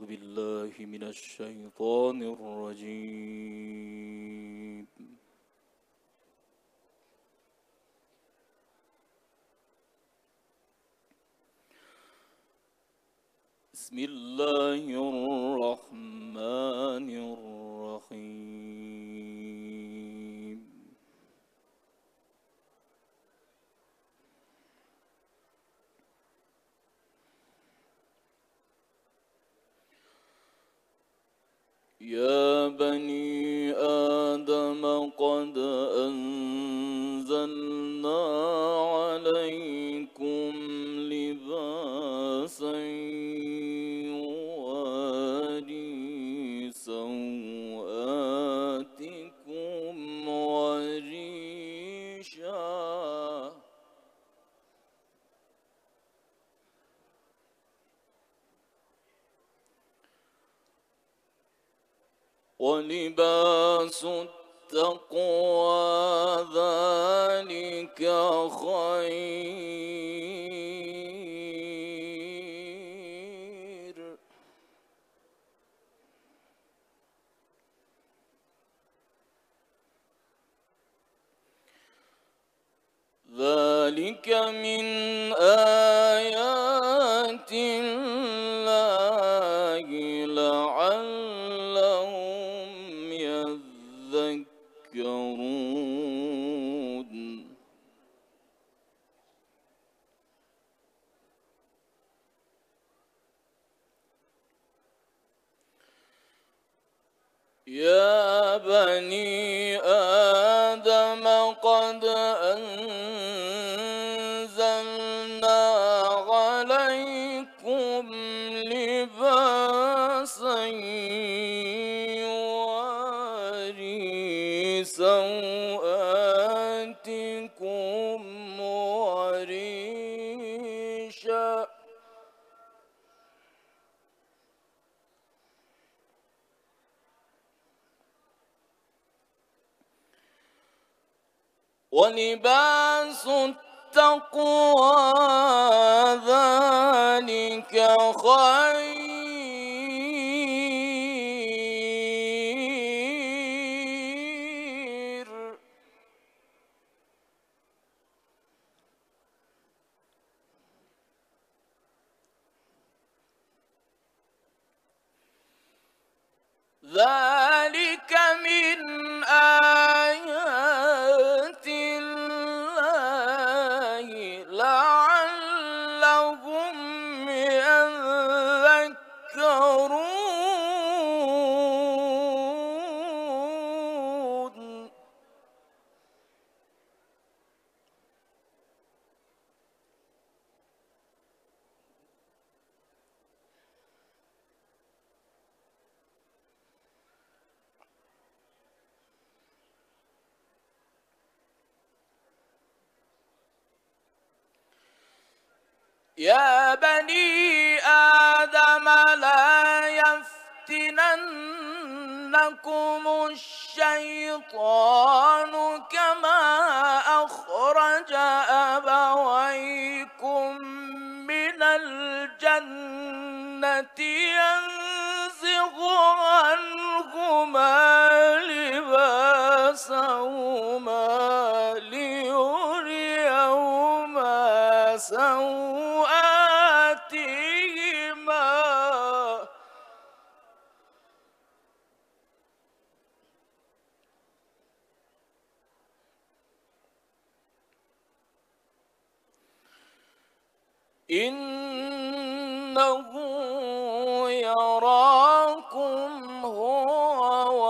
بالله من الشيطان الرجيم. بسم الله الرحمن الرحيم. يا بني آدم قد أنزلنا عليكم لباسا يواري سوآتكم وريشا ولباس التقوى ذلك خير. ذلك من آيات الله لعلهم يذكرون. يا بني آدم قد أنزلنا عليكم لباسا يواري سوآتكم وريشا ولباس التقوى ذلك خير. ذلك من آيات الله لعلهم يذكرون. يا بني آدم لا يفتننكم الشيطان كما أخرج أبويكم من الجنة ينزغ عنهما لباسهما ليريهما سوآتهما إنه يراكم هو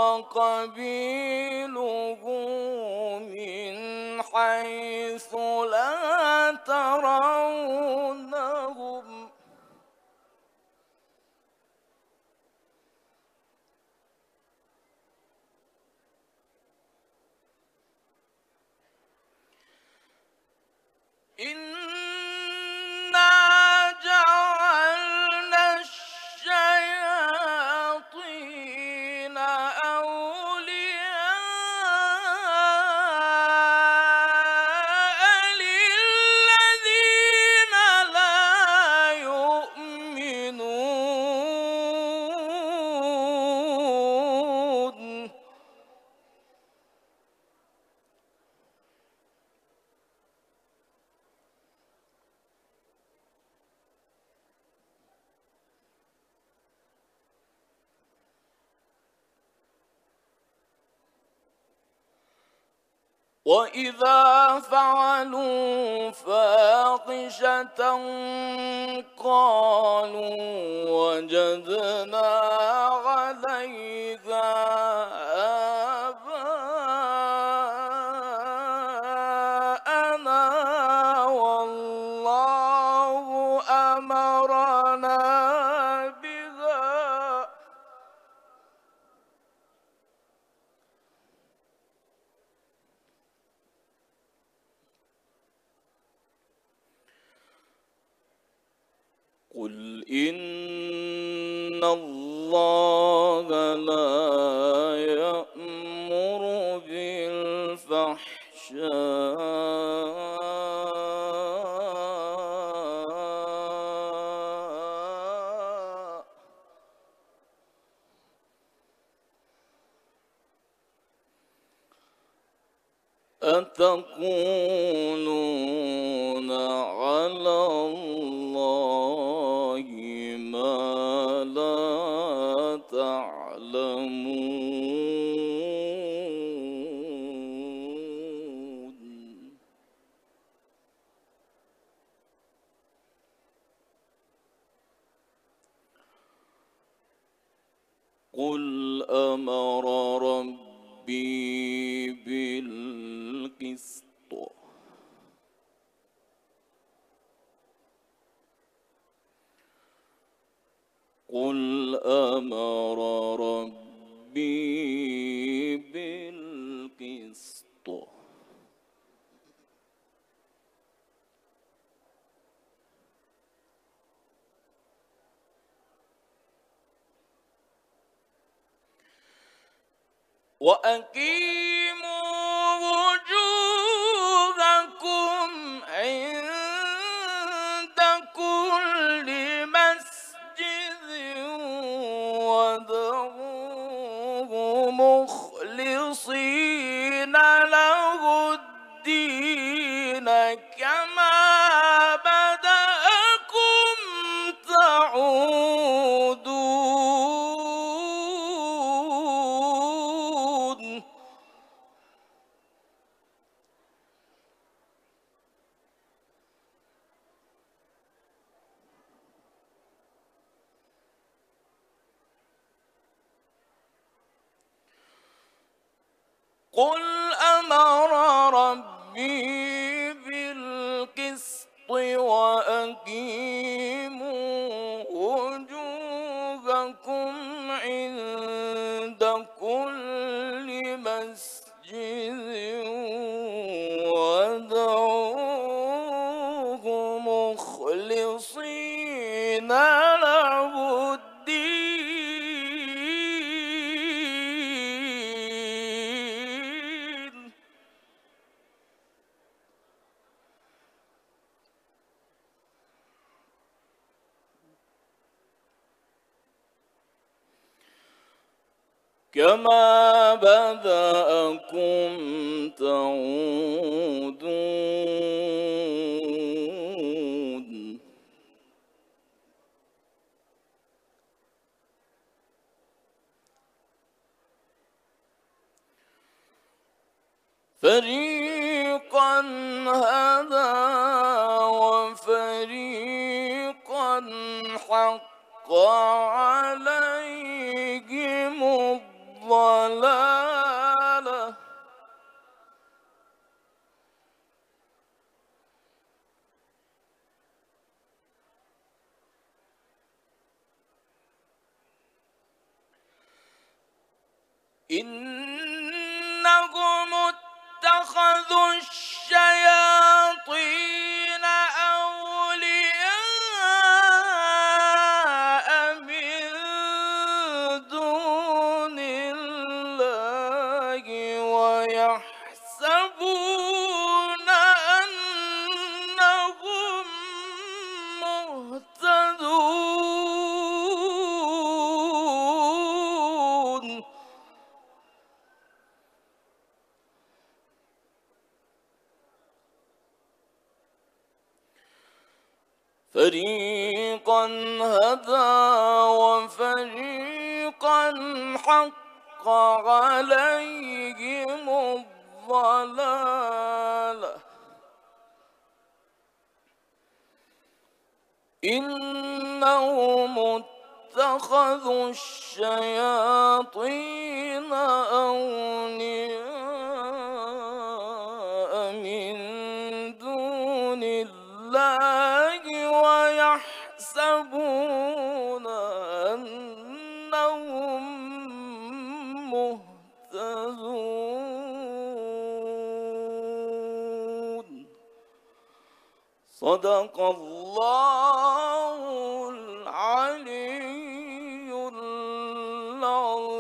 وقبيله من حيث لا ترونهم إنا جعلنا الشياطين أولياء للذين لا يؤمنون. وإذا فعلوا فاحشة قالوا وجدنا عليها آباءنا والله أمرنا بها قل إن الله لا يأمر بالفحشاء أتقولون على الله ما لا تعلمون قل أمر ربي بالقسط قل أمر ربي بالقسط وأقيموا وجوهكم عند كل مسجد وادعوه مخلصين له الدين كما بدأكم تعودون قل أمر ربي بالقسط وأقيموا وجوهكم عند كل مسجد وادعوه مخلصين له الدين كما بدأكم تعودون فريقا هدى وفريقا حق عليهم الضلالة إنهم اتخذوا الشياطين أولياء من دون الله ويحسبون أنهم مهتدون فريقا هدى وفريقا حق عليهم الضلالة إنهم اتخذوا الشياطين أولياء من دون الله ويحسبون أنهم مهتدون. صدق الله العلي العظيم.